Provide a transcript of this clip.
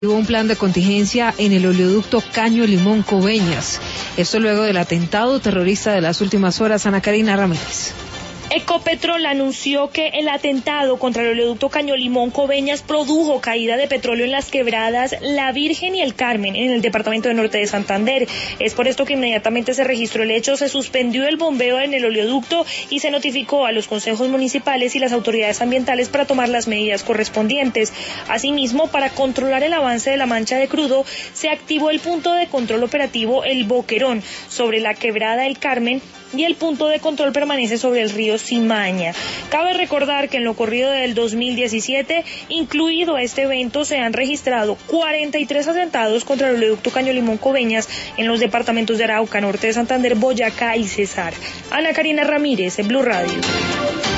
Hubo un plan de contingencia en el oleoducto Caño Limón Coveñas. Esto luego del atentado terrorista de las últimas horas. Ana Karina Ramírez. Ecopetrol anunció que el atentado contra el oleoducto Caño Limón Coveñas produjo caída de petróleo en las quebradas La Virgen y el Carmen en el departamento de Norte de Santander. Es por esto que inmediatamente se registró el hecho, se suspendió el bombeo en el oleoducto y se notificó a los consejos municipales y las autoridades ambientales para tomar las medidas correspondientes. Asimismo, para controlar el avance de la mancha de crudo, se activó el punto de control operativo El Boquerón sobre la quebrada El Carmen y el punto de control permanece sobre el río Simaña. Cabe recordar que en lo corrido del 2017, incluido este evento, se han registrado 43 atentados contra el oleoducto Caño Limón Coveñas en los departamentos de Arauca, Norte de Santander, Boyacá y Cesar. Ana Karina Ramírez, en Blue Radio.